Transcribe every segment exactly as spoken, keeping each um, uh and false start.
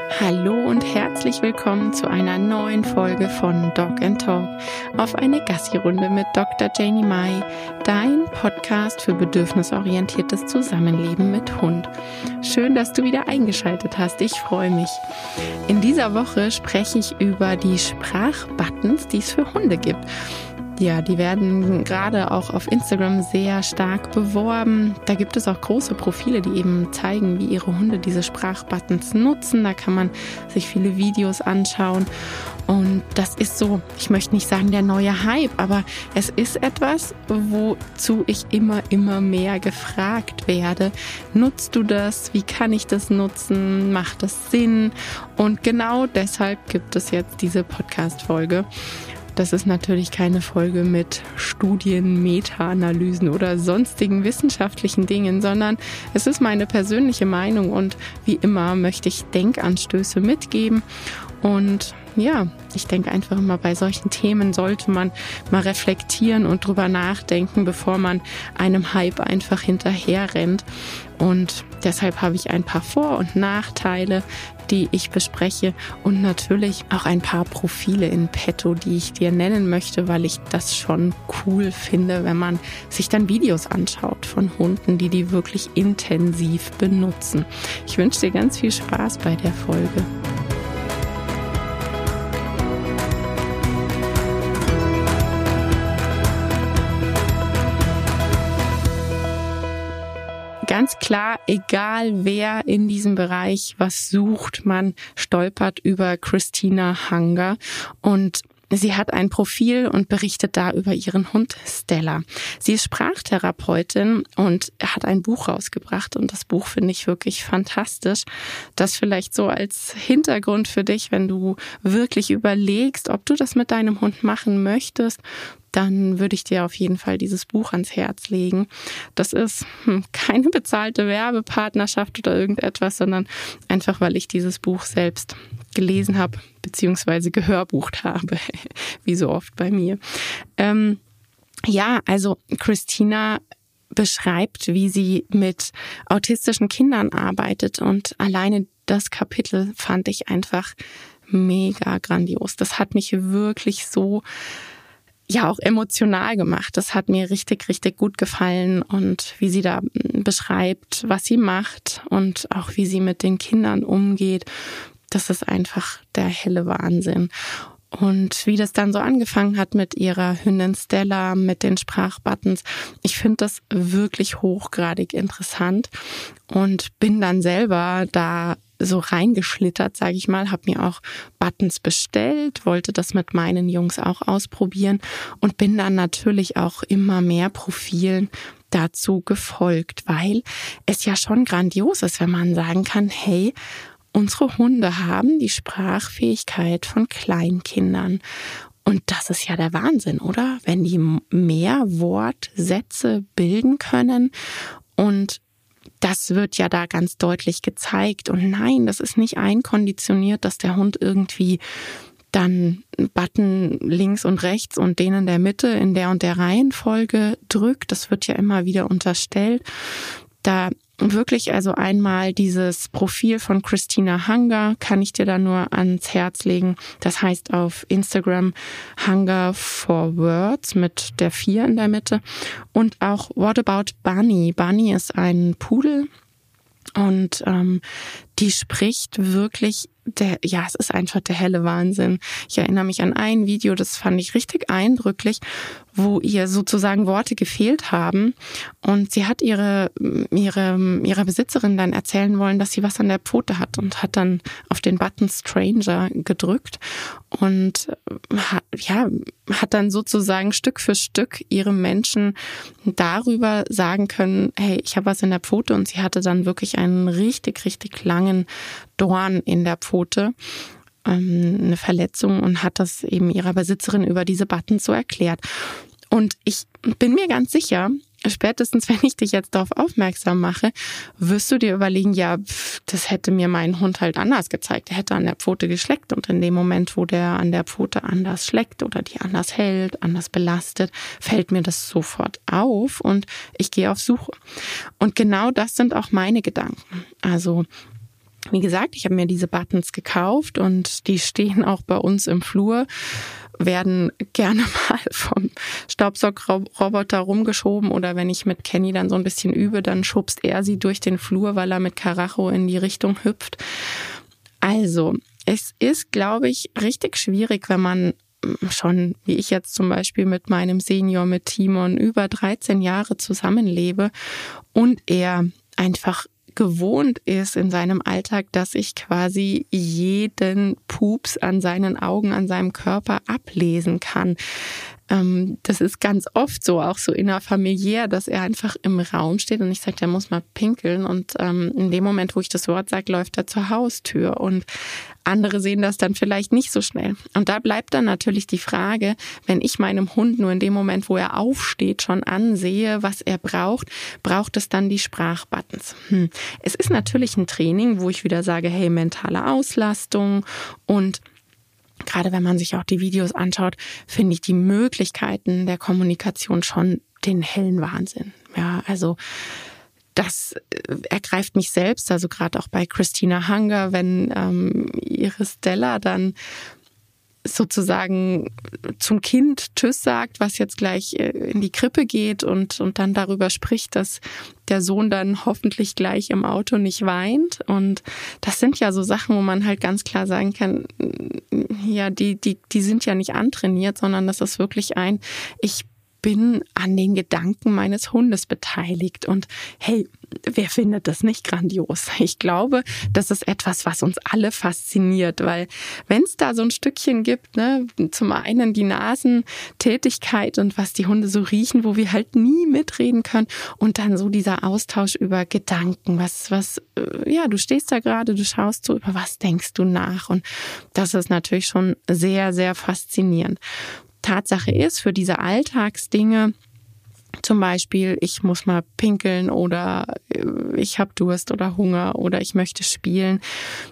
Hallo und herzlich willkommen zu einer neuen Folge von Dog and Talk auf eine Gassi-Runde mit Doktor Janie Mai, dein Podcast für bedürfnisorientiertes Zusammenleben mit Hund. Schön, dass du wieder eingeschaltet hast. Ich freue mich. In dieser Woche spreche ich über die Sprachbuttons, die es für Hunde gibt. Ja, die werden gerade auch auf Instagram sehr stark beworben. Da gibt es auch große Profile, die eben zeigen, wie ihre Hunde diese Sprachbuttons nutzen. Da kann man sich viele Videos anschauen. Und das ist so, ich möchte nicht sagen der neue Hype, aber es ist etwas, wozu ich immer, immer mehr gefragt werde. Nutzt du das? Wie kann ich das nutzen? Macht das Sinn? Und genau deshalb gibt es jetzt diese Podcast-Folge. Das ist natürlich keine Folge mit Studien, Meta-Analysen oder sonstigen wissenschaftlichen Dingen, sondern es ist meine persönliche Meinung und wie immer möchte ich Denkanstöße mitgeben. Und ja, ich denke einfach immer, bei solchen Themen sollte man mal reflektieren und drüber nachdenken, bevor man einem Hype einfach hinterher rennt. Und deshalb habe ich ein paar Vor- und Nachteile, die ich bespreche und natürlich auch ein paar Profile in petto, die ich dir nennen möchte, weil ich das schon cool finde, wenn man sich dann Videos anschaut von Hunden, die die wirklich intensiv benutzen. Ich wünsche dir ganz viel Spaß bei der Folge. Ganz klar, egal wer in diesem Bereich was sucht, man stolpert über Christina Hunger und sie hat ein Profil und berichtet da über ihren Hund Stella. Sie ist Sprachtherapeutin und hat ein Buch rausgebracht und das Buch finde ich wirklich fantastisch. Das vielleicht so als Hintergrund für dich, wenn du wirklich überlegst, ob du das mit deinem Hund machen möchtest, dann würde ich dir auf jeden Fall dieses Buch ans Herz legen. Das ist hm, keine bezahlte Werbepartnerschaft oder irgendetwas, sondern einfach, weil ich dieses Buch selbst gelesen habe, beziehungsweise gehörbucht habe, wie so oft bei mir. Ähm, ja, also Christina beschreibt, wie sie mit autistischen Kindern arbeitet und alleine das Kapitel fand ich einfach mega grandios. Das hat mich wirklich so ja auch emotional gemacht. Das hat mir richtig, richtig gut gefallen und wie sie da beschreibt, was sie macht und auch wie sie mit den Kindern umgeht. Das ist einfach der helle Wahnsinn. Und wie das dann so angefangen hat mit ihrer Hündin Stella, mit den Sprachbuttons. Ich finde das wirklich hochgradig interessant und bin dann selber da so reingeschlittert, sage ich mal, habe mir auch Buttons bestellt, wollte das mit meinen Jungs auch ausprobieren und bin dann natürlich auch immer mehr Profilen dazu gefolgt, weil es ja schon grandios ist, wenn man sagen kann, hey, unsere Hunde haben die Sprachfähigkeit von Kleinkindern. Und das ist ja der Wahnsinn, oder? Wenn die mehr Wortsätze bilden können und das wird ja da ganz deutlich gezeigt. Und nein, das ist nicht einkonditioniert, dass der Hund irgendwie dann Button links und rechts und den in der Mitte in der und der Reihenfolge drückt. Das wird ja immer wieder unterstellt. Da wirklich also einmal dieses Profil von Christina Hunger kann ich dir da nur ans Herz legen. Das heißt auf Instagram Hunger for Words mit der vier in der Mitte. Und auch What About Bunny? Bunny ist ein Pudel und ähm, die spricht wirklich, der, ja, es ist einfach der helle Wahnsinn. Ich erinnere mich an ein Video, das fand ich richtig eindrücklich, wo ihr sozusagen Worte gefehlt haben und sie hat ihre, ihre, ihrer Besitzerin dann erzählen wollen, dass sie was an der Pfote hat und hat dann auf den Button Stranger gedrückt und hat, ja, hat dann sozusagen Stück für Stück ihrem Menschen darüber sagen können, hey, ich habe was in der Pfote und sie hatte dann wirklich einen richtig, richtig langen Dorn in der Pfote, ähm, eine Verletzung und hat das eben ihrer Besitzerin über diese Buttons so erklärt. Und ich bin mir ganz sicher, spätestens wenn ich dich jetzt darauf aufmerksam mache, wirst du dir überlegen, ja, pff, das hätte mir mein Hund halt anders gezeigt. Er hätte an der Pfote geschleckt und in dem Moment, wo der an der Pfote anders schleckt oder die anders hält, anders belastet, fällt mir das sofort auf und ich gehe auf Suche. Und genau das sind auch meine Gedanken. Also Wie gesagt, ich habe mir diese Buttons gekauft und die stehen auch bei uns im Flur, werden gerne mal vom Staubsaugerroboter rumgeschoben oder wenn ich mit Kenny dann so ein bisschen übe, dann schubst er sie durch den Flur, weil er mit Karacho in die Richtung hüpft. Also, es ist, glaube ich, richtig schwierig, wenn man schon, wie ich jetzt zum Beispiel mit meinem Senior, mit Timon, über dreizehn Jahre zusammenlebe und er einfach gewohnt ist in seinem Alltag, dass ich quasi jeden Pups an seinen Augen, an seinem Körper ablesen kann. Das ist ganz oft so, auch so innerfamiliär, dass er einfach im Raum steht und ich sage, der muss mal pinkeln und in dem Moment, wo ich das Wort sage, läuft er zur Haustür und andere sehen das dann vielleicht nicht so schnell. Und da bleibt dann natürlich die Frage, wenn ich meinem Hund nur in dem Moment, wo er aufsteht, schon ansehe, was er braucht, braucht es dann die Sprachbuttons. Hm. Es ist natürlich ein Training, wo ich wieder sage, hey, mentale Auslastung und gerade wenn man sich auch die Videos anschaut, finde ich die Möglichkeiten der Kommunikation schon den hellen Wahnsinn. Ja, also das ergreift mich selbst, also gerade auch bei Christina Hunger, wenn ähm, ihre Stella dann sozusagen zum Kind Tschüss sagt, was jetzt gleich in die Krippe geht und, und dann darüber spricht, dass der Sohn dann hoffentlich gleich im Auto nicht weint. Und das sind ja so Sachen, wo man halt ganz klar sagen kann, ja, die, die, die sind ja nicht antrainiert, sondern das ist wirklich ein, ich bin an den Gedanken meines Hundes beteiligt. Und hey, wer findet das nicht grandios? Ich glaube, das ist etwas, was uns alle fasziniert, weil wenn es da so ein Stückchen gibt, ne, zum einen die Nasentätigkeit und was die Hunde so riechen, wo wir halt nie mitreden können und dann so dieser Austausch über Gedanken, was, was, ja, du stehst da gerade, du schaust so, über was denkst du nach? Und das ist natürlich schon sehr, sehr faszinierend. Tatsache ist, für diese Alltagsdinge, zum Beispiel, ich muss mal pinkeln oder ich habe Durst oder Hunger oder ich möchte spielen,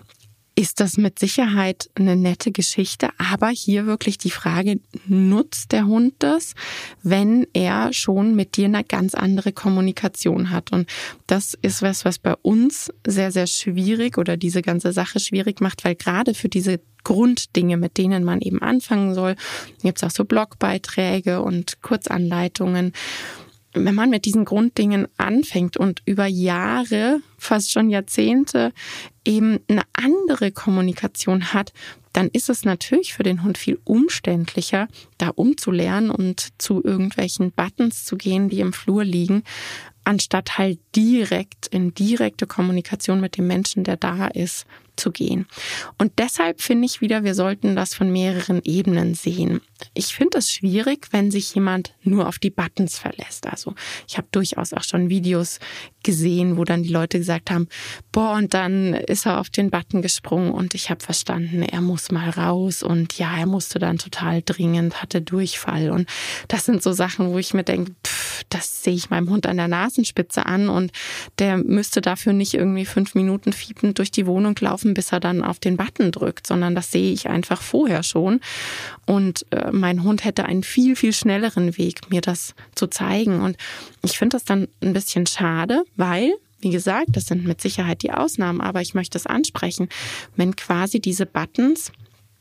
ist das mit Sicherheit eine nette Geschichte. Aber hier wirklich die Frage, nutzt der Hund das, wenn er schon mit dir eine ganz andere Kommunikation hat? Und das ist was, was bei uns sehr, sehr schwierig oder diese ganze Sache schwierig macht, weil gerade für diese Grunddinge, mit denen man eben anfangen soll, gibt es auch so Blogbeiträge und Kurzanleitungen. Wenn man mit diesen Grunddingen anfängt und über Jahre, fast schon Jahrzehnte eben eine andere Kommunikation hat, dann ist es natürlich für den Hund viel umständlicher, da umzulernen und zu irgendwelchen Buttons zu gehen, die im Flur liegen, anstatt halt direkt in direkte Kommunikation mit dem Menschen, der da ist, zu gehen. Und deshalb finde ich wieder, wir sollten das von mehreren Ebenen sehen. Ich finde es schwierig, wenn sich jemand nur auf die Buttons verlässt. Also ich habe durchaus auch schon Videos gesehen, wo dann die Leute gesagt haben, boah, und dann ist er auf den Button gesprungen und ich habe verstanden, er muss mal raus und ja, er musste dann total dringend, hatte Durchfall. Und das sind so Sachen, wo ich mir denke, pff, das sehe ich meinem Hund an der Nasenspitze an und der müsste dafür nicht irgendwie fünf Minuten fiepend durch die Wohnung laufen, bis er dann auf den Button drückt, sondern das sehe ich einfach vorher schon. Und äh, mein Hund hätte einen viel, viel schnelleren Weg, mir das zu zeigen. Und ich finde das dann ein bisschen schade, weil, wie gesagt, das sind mit Sicherheit die Ausnahmen, aber ich möchte es ansprechen, wenn quasi diese Buttons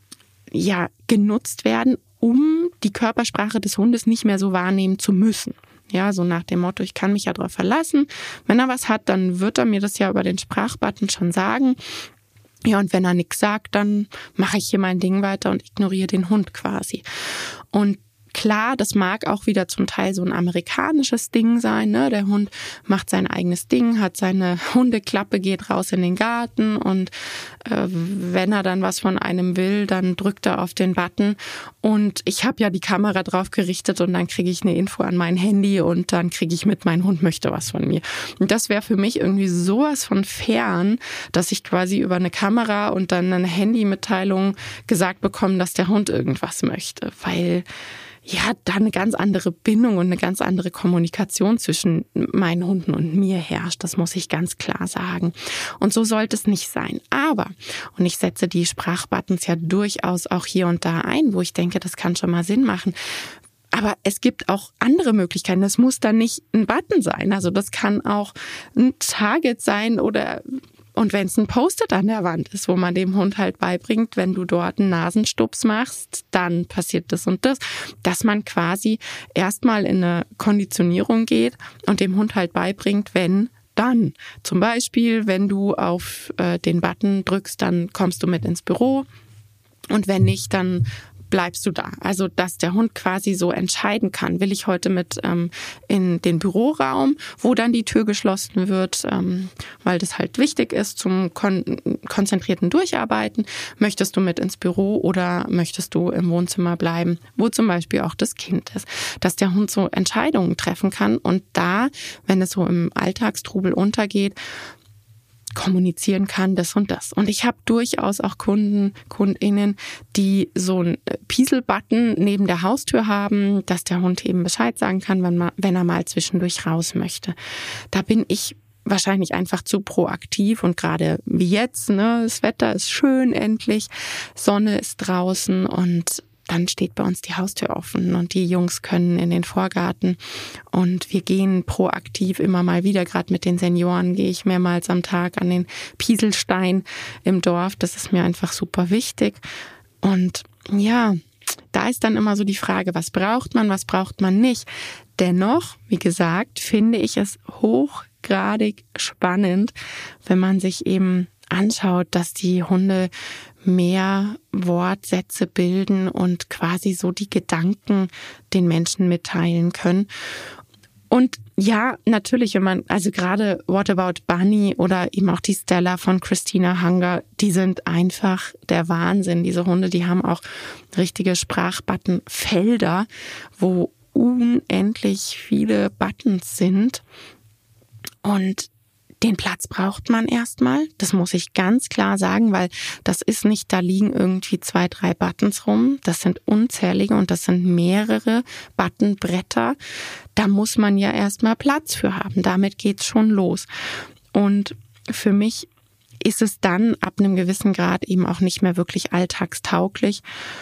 ja genutzt werden, um die Körpersprache des Hundes nicht mehr so wahrnehmen zu müssen. Ja, so nach dem Motto, ich kann mich ja darauf verlassen. Wenn er was hat, dann wird er mir das ja über den Sprachbutton schon sagen. Ja, und wenn er nichts sagt, dann mache ich hier mein Ding weiter und ignoriere den Hund quasi. Und klar, das mag auch wieder zum Teil so ein amerikanisches Ding sein, ne? Der Hund macht sein eigenes Ding, hat seine Hundeklappe, geht raus in den Garten und äh, wenn er dann was von einem will, dann drückt er auf den Button und ich habe ja die Kamera drauf gerichtet und dann kriege ich eine Info an mein Handy und dann kriege ich mit, mein Hund möchte was von mir. Und das wäre für mich irgendwie sowas von fern, dass ich quasi über eine Kamera und dann eine Handymitteilung gesagt bekomme, dass der Hund irgendwas möchte, weil ja, da eine ganz andere Bindung und eine ganz andere Kommunikation zwischen meinen Hunden und mir herrscht. Das muss ich ganz klar sagen. Und so sollte es nicht sein. Aber, und ich setze die Sprachbuttons ja durchaus auch hier und da ein, wo ich denke, das kann schon mal Sinn machen. Aber es gibt auch andere Möglichkeiten. Das muss dann nicht ein Button sein. Also das kann auch ein Target sein oder Und wenn es ein Post-it an der Wand ist, wo man dem Hund halt beibringt, wenn du dort einen Nasenstups machst, dann passiert das und das, dass man quasi erstmal in eine Konditionierung geht und dem Hund halt beibringt, wenn, dann. Zum Beispiel, wenn du auf äh, den Button drückst, dann kommst du mit ins Büro und wenn nicht, dann bleibst du da. Also, dass der Hund quasi so entscheiden kann, will ich heute mit ähm, in den Büroraum, wo dann die Tür geschlossen wird, ähm, weil das halt wichtig ist zum kon- konzentrierten Durcharbeiten. Möchtest du mit ins Büro oder möchtest du im Wohnzimmer bleiben, wo zum Beispiel auch das Kind ist? Dass der Hund so Entscheidungen treffen kann und da, wenn es so im Alltagstrubel untergeht, kommunizieren kann, das und das. Und ich habe durchaus auch Kunden, KundInnen, die so einen Piesel-Button neben der Haustür haben, dass der Hund eben Bescheid sagen kann, wenn, man, wenn er mal zwischendurch raus möchte. Da bin ich wahrscheinlich einfach zu proaktiv und gerade wie jetzt, ne, das Wetter ist schön endlich, Sonne ist draußen und dann steht bei uns die Haustür offen und die Jungs können in den Vorgarten und wir gehen proaktiv immer mal wieder, gerade mit den Senioren gehe ich mehrmals am Tag an den Pieselstein im Dorf, das ist mir einfach super wichtig und ja, da ist dann immer so die Frage, was braucht man, was braucht man nicht. Dennoch, wie gesagt, finde ich es hochgradig spannend, wenn man sich eben anschaut, dass die Hunde mehr Wortsätze bilden und quasi so die Gedanken den Menschen mitteilen können. Und ja, natürlich, wenn man, also gerade What About Bunny oder eben auch die Stella von Christina Hunger, die sind einfach der Wahnsinn. Diese Hunde, die haben auch richtige Sprachbuttonfelder, wo unendlich viele Buttons sind. Und den Platz braucht man erstmal, das muss ich ganz klar sagen, weil das ist nicht, da liegen irgendwie zwei, drei Buttons rum, das sind unzählige und das sind mehrere Buttonbretter. Da muss man ja erstmal Platz für haben, damit geht's schon los. Und für mich ist es dann ab einem gewissen Grad eben auch nicht mehr wirklich alltagstauglich.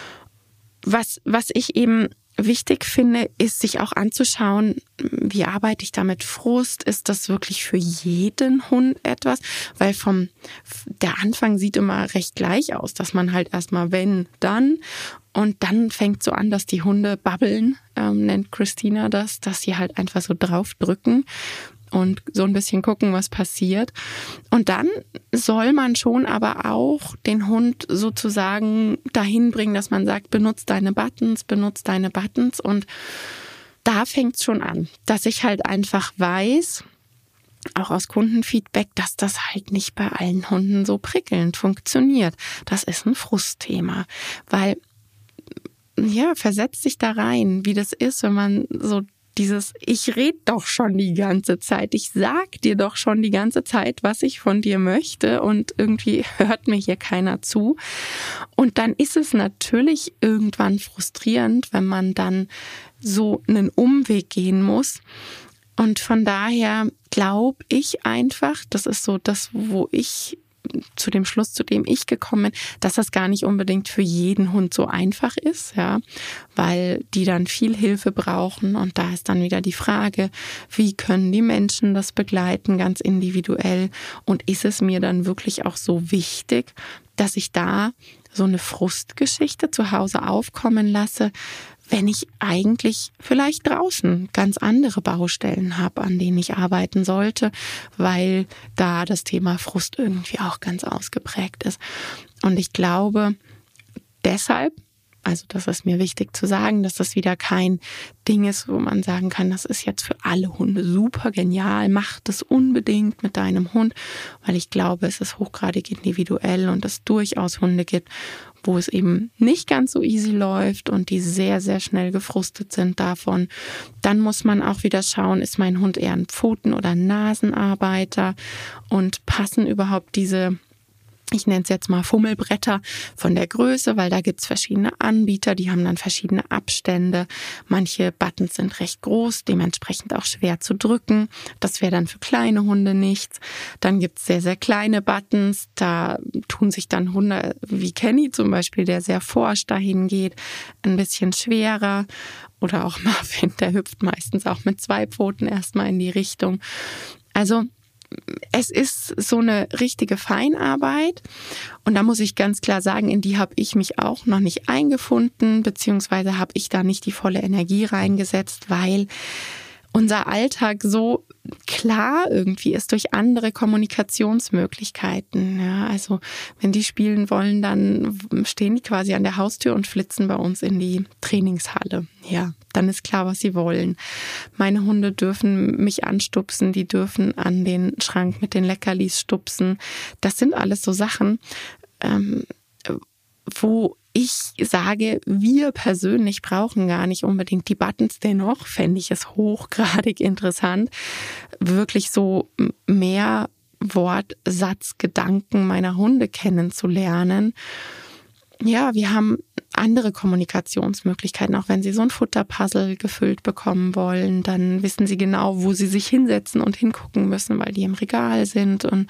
Was, was ich eben wichtig finde, ist, sich auch anzuschauen, wie arbeite ich da mit Frust? Ist das wirklich für jeden Hund etwas? Weil vom, der Anfang sieht immer recht gleich aus, dass man halt erstmal wenn, dann und dann fängt so an, dass die Hunde babbeln, ähm, nennt Christina das, dass sie halt einfach so draufdrücken und so ein bisschen gucken, was passiert. Und dann soll man schon aber auch den Hund sozusagen dahin bringen, dass man sagt, benutzt deine Buttons, benutzt deine Buttons. Und da fängt's schon an, dass ich halt einfach weiß, auch aus Kundenfeedback, dass das halt nicht bei allen Hunden so prickelnd funktioniert. Das ist ein Frustthema, weil, ja, versetzt sich da rein, wie das ist, wenn man so dieses, ich rede doch schon die ganze Zeit, ich sag dir doch schon die ganze Zeit, was ich von dir möchte und irgendwie hört mir hier keiner zu. Und dann ist es natürlich irgendwann frustrierend, wenn man dann so einen Umweg gehen muss. Und von daher glaube ich einfach, das ist so das, wo ich zu dem Schluss, zu dem ich gekommen bin, dass das gar nicht unbedingt für jeden Hund so einfach ist, ja, weil die dann viel Hilfe brauchen und da ist dann wieder die Frage, wie können die Menschen das begleiten, ganz individuell und ist es mir dann wirklich auch so wichtig, dass ich da so eine Frustgeschichte zu Hause aufkommen lasse, wenn ich eigentlich vielleicht draußen ganz andere Baustellen habe, an denen ich arbeiten sollte, weil da das Thema Frust irgendwie auch ganz ausgeprägt ist. Und ich glaube, deshalb, also das ist mir wichtig zu sagen, dass das wieder kein Ding ist, wo man sagen kann, das ist jetzt für alle Hunde super genial, mach das unbedingt mit deinem Hund, weil ich glaube, es ist hochgradig individuell und es durchaus Hunde gibt, wo es eben nicht ganz so easy läuft und die sehr, sehr schnell gefrustet sind davon. Dann muss man auch wieder schauen, ist mein Hund eher ein Pfoten- oder Nasenarbeiter und passen überhaupt diese, ich nenne es jetzt mal Fummelbretter von der Größe, weil da gibt's verschiedene Anbieter, die haben dann verschiedene Abstände. Manche Buttons sind recht groß, dementsprechend auch schwer zu drücken. Das wäre dann für kleine Hunde nichts. Dann gibt's sehr, sehr kleine Buttons, da tun sich dann Hunde wie Kenny zum Beispiel, der sehr forsch dahin geht, ein bisschen schwerer. Oder auch Marvin, der hüpft meistens auch mit zwei Pfoten erstmal in die Richtung. Also es ist so eine richtige Feinarbeit und da muss ich ganz klar sagen, in die habe ich mich auch noch nicht eingefunden, beziehungsweise habe ich da nicht die volle Energie reingesetzt, weil unser Alltag so klar irgendwie ist durch andere Kommunikationsmöglichkeiten. Ja, also wenn die spielen wollen, dann stehen die quasi an der Haustür und flitzen bei uns in die Trainingshalle. Ja, dann ist klar, was sie wollen. Meine Hunde dürfen mich anstupsen, die dürfen an den Schrank mit den Leckerlis stupsen. Das sind alles so Sachen, ähm, wo ich sage, wir persönlich brauchen gar nicht unbedingt die Buttons. Dennoch fände ich es hochgradig interessant, wirklich so mehr Wortsatz, Gedanken meiner Hunde kennenzulernen. Ja, wir haben andere Kommunikationsmöglichkeiten. Auch wenn sie so ein Futterpuzzle gefüllt bekommen wollen, dann wissen sie genau, wo sie sich hinsetzen und hingucken müssen, weil die im Regal sind. Und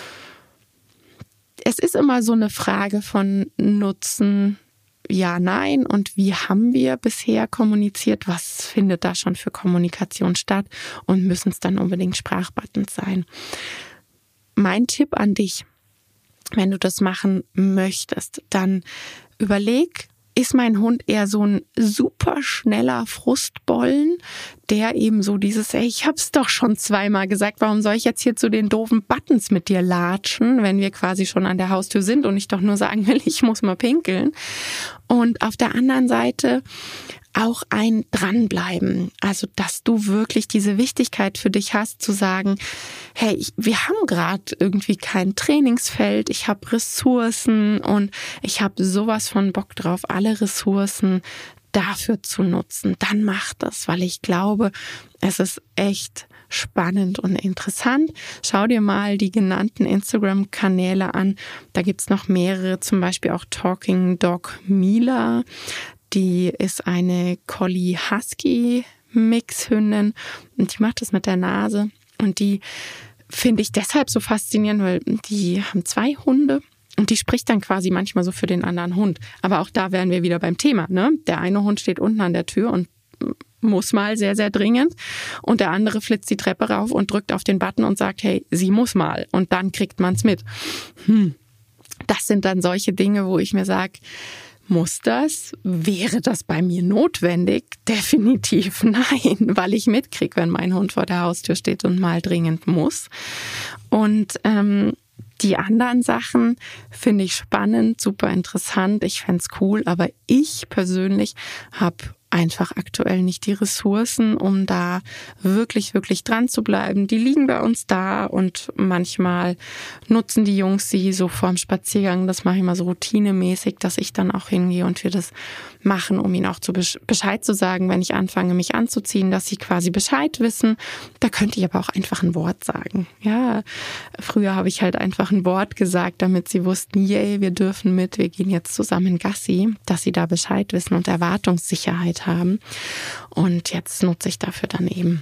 es ist immer so eine Frage von Nutzen, ja, nein. Und wie haben wir bisher kommuniziert? Was findet da schon für Kommunikation statt? Und müssen es dann unbedingt Sprachbuttons sein? Mein Tipp an dich, wenn du das machen möchtest, dann überleg, ist mein Hund eher so ein super schneller Frustbollen, der eben so dieses, ey, ich hab's doch schon zweimal gesagt, warum soll ich jetzt hier zu den doofen Buttons mit dir latschen, wenn wir quasi schon an der Haustür sind und ich doch nur sagen will, ich muss mal pinkeln. Und auf der anderen Seite auch ein Dranbleiben, also dass du wirklich diese Wichtigkeit für dich hast, zu sagen, hey, ich, wir haben gerade irgendwie kein Trainingsfeld, ich habe Ressourcen und ich habe sowas von Bock drauf, alle Ressourcen dafür zu nutzen. Dann mach das, weil ich glaube, es ist echt spannend und interessant. Schau dir mal die genannten Instagram-Kanäle an. Da gibt's noch mehrere, zum Beispiel auch Talking Dog Mila. Die ist eine Collie-Husky-Mixhündin und die macht das mit der Nase. Und die finde ich deshalb so faszinierend, weil die haben zwei Hunde und die spricht dann quasi manchmal so für den anderen Hund. Aber auch da wären wir wieder beim Thema, ne? Der eine Hund steht unten an der Tür und muss mal sehr, sehr dringend. Und der andere flitzt die Treppe rauf und drückt auf den Button und sagt, hey, sie muss mal. Und dann kriegt man's mit. Hm. Das sind dann solche Dinge, wo ich mir sage, muss das? Wäre das bei mir notwendig? Definitiv nein, weil ich mitkriege, wenn mein Hund vor der Haustür steht und mal dringend muss. Und ähm, die anderen Sachen finde ich spannend, super interessant. Ich fände es cool, aber ich persönlich habe einfach aktuell nicht die Ressourcen, um da wirklich, wirklich dran zu bleiben. Die liegen bei uns da und manchmal nutzen die Jungs sie so vorm Spaziergang. Das mache ich mal so routinemäßig, dass ich dann auch hingehe und wir das machen, um ihnen auch zu Bescheid zu sagen, wenn ich anfange, mich anzuziehen, dass sie quasi Bescheid wissen. Da könnte ich aber auch einfach ein Wort sagen. Ja, früher habe ich halt einfach ein Wort gesagt, damit sie wussten, yay, wir dürfen mit, wir gehen jetzt zusammen Gassi, dass sie da Bescheid wissen und Erwartungssicherheit haben. Und jetzt nutze ich dafür dann eben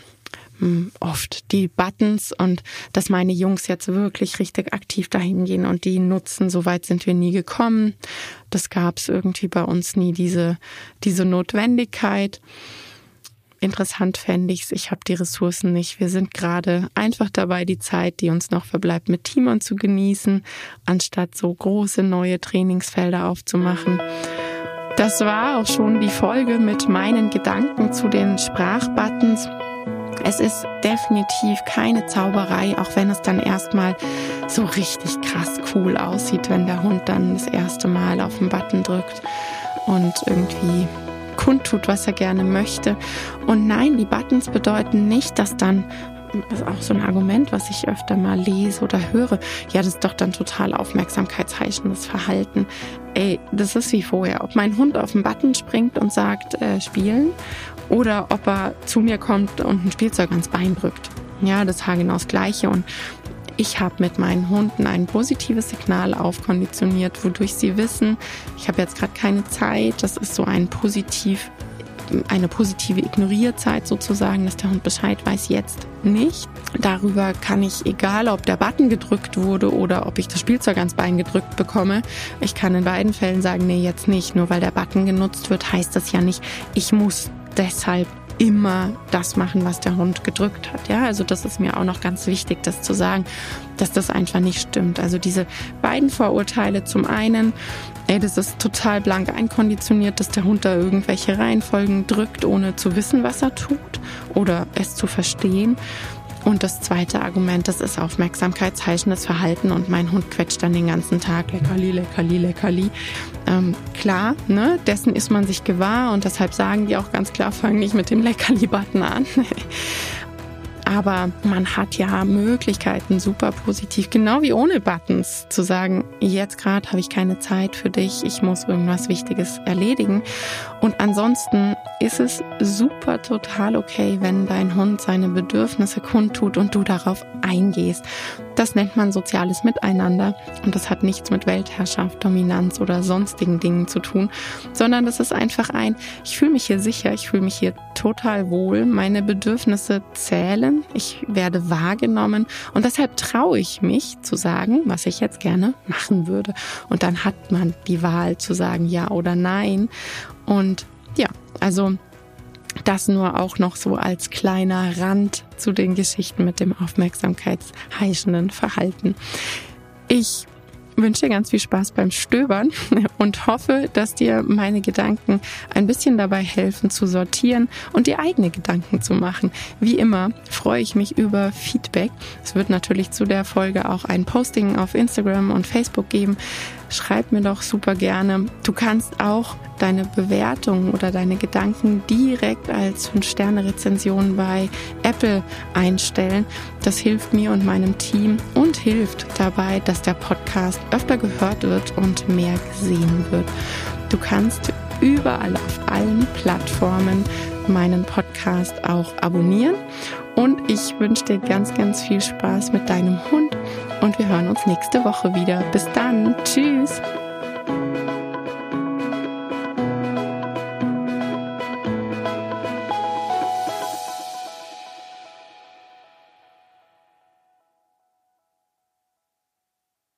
oft die Buttons und dass meine Jungs jetzt wirklich richtig aktiv dahin gehen und die nutzen. So weit sind wir nie gekommen. Das gab es irgendwie bei uns nie, diese, diese Notwendigkeit. Interessant fände ich es, ich habe die Ressourcen nicht. Wir sind gerade einfach dabei, die Zeit, die uns noch verbleibt, mit Timon zu genießen, anstatt so große neue Trainingsfelder aufzumachen. Das war auch schon die Folge mit meinen Gedanken zu den Sprachbuttons. Es ist definitiv keine Zauberei, auch wenn es dann erstmal so richtig krass cool aussieht, wenn der Hund dann das erste Mal auf den Button drückt und irgendwie kundtut, was er gerne möchte. Und nein, die Buttons bedeuten nicht, dass dann, das ist auch so ein Argument, was ich öfter mal lese oder höre, ja, das ist doch dann total aufmerksamkeitsheischendes Verhalten. Ey, das ist wie vorher. Ob mein Hund auf den Button springt und sagt, äh, spielen, oder ob er zu mir kommt und ein Spielzeug ans Bein drückt. Ja, das ist genau das Gleiche. Und ich habe mit meinen Hunden ein positives Signal aufkonditioniert, wodurch sie wissen, ich habe jetzt gerade keine Zeit. Das ist so ein positiv, eine positive Ignorierzeit sozusagen, dass der Hund Bescheid weiß, jetzt nicht. Darüber kann ich, egal ob der Button gedrückt wurde oder ob ich das Spielzeug ans Bein gedrückt bekomme, ich kann in beiden Fällen sagen, nee, jetzt nicht. Nur weil der Button genutzt wird, heißt das ja nicht, ich muss deshalb immer das machen, was der Hund gedrückt hat. Ja, also das ist mir auch noch ganz wichtig, das zu sagen, dass das einfach nicht stimmt. Also diese beiden Vorurteile, zum einen, ey, das ist total blank einkonditioniert, dass der Hund da irgendwelche Reihenfolgen drückt, ohne zu wissen, was er tut oder es zu verstehen. Und das zweite Argument, das ist aufmerksamkeitsheischendes Verhalten und mein Hund quetscht dann den ganzen Tag Leckerli, Leckerli, Leckerli. Ähm, klar, ne, dessen ist man sich gewahr und deshalb sagen die auch ganz klar, fang nicht mit dem Leckerli-Button an. Aber man hat ja Möglichkeiten, super positiv, genau wie ohne Buttons, zu sagen, jetzt gerade habe ich keine Zeit für dich, ich muss irgendwas Wichtiges erledigen. Und ansonsten ist es super total okay, wenn dein Hund seine Bedürfnisse kundtut und du darauf eingehst. Das nennt man soziales Miteinander und das hat nichts mit Weltherrschaft, Dominanz oder sonstigen Dingen zu tun, sondern das ist einfach ein, ich fühle mich hier sicher, ich fühle mich hier total wohl, meine Bedürfnisse zählen, ich werde wahrgenommen und deshalb traue ich mich zu sagen, was ich jetzt gerne machen würde. Und dann hat man die Wahl zu sagen ja oder nein. Und ja, also das nur auch noch so als kleiner Rand zu den Geschichten mit dem aufmerksamkeitsheischenden Verhalten. Ich wünsche dir ganz viel Spaß beim Stöbern und hoffe, dass dir meine Gedanken ein bisschen dabei helfen zu sortieren und dir eigene Gedanken zu machen. Wie immer freue ich mich über Feedback. Es wird natürlich zu der Folge auch ein Posting auf Instagram und Facebook geben. Schreib mir doch super gerne. Du kannst auch deine Bewertung oder deine Gedanken direkt als fünf Sterne Rezension bei Apple einstellen. Das hilft mir und meinem Team und hilft dabei, dass der Podcast öfter gehört wird und mehr gesehen wird. Du kannst überall auf allen Plattformen meinen Podcast auch abonnieren. Und ich wünsche dir ganz, ganz viel Spaß mit deinem Hund und wir hören uns nächste Woche wieder. Bis dann. Tschüss.